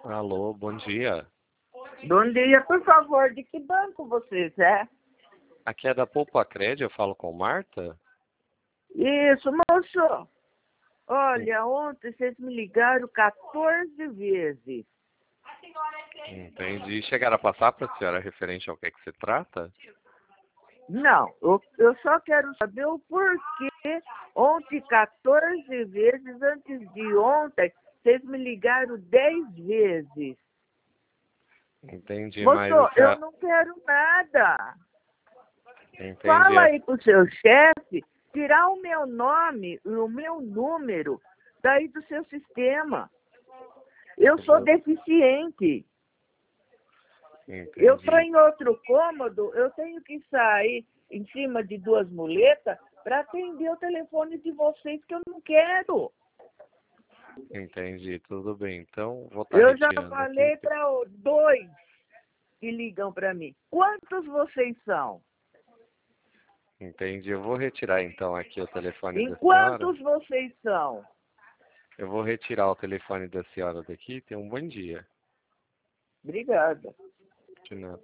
Alô, bom dia. Bom dia, por favor, de que banco vocês é? Aqui é da Poupa Crédito, eu falo com Marta? Isso, moço. Olha, ontem vocês me ligaram 14 vezes. Entendi. Chegaram a passar para a senhora referente ao que se trata? Não, eu só quero saber o porquê ontem 14 vezes, antes de ontem, vocês me ligaram 10 vezes. Entendi, Moço, mas a eu senhora... não quero nada. Entendi. Fala aí pro seu chefe tirar o meu nome e o meu número daí do seu sistema. Eu sou deficiente. Entendi. Eu estou em outro cômodo, eu tenho que sair em cima de duas muletas para atender o telefone de vocês, que eu não quero. Entendi, tudo bem. Então, vou estar Eu já retirando falei aqui. para dois que ligam para mim. Quantos vocês são? Entendi. Eu vou retirar então aqui o telefone Em da senhora. quantos vocês são? Eu vou retirar o telefone da senhora daqui. Tenha um bom dia. Obrigada. De nada.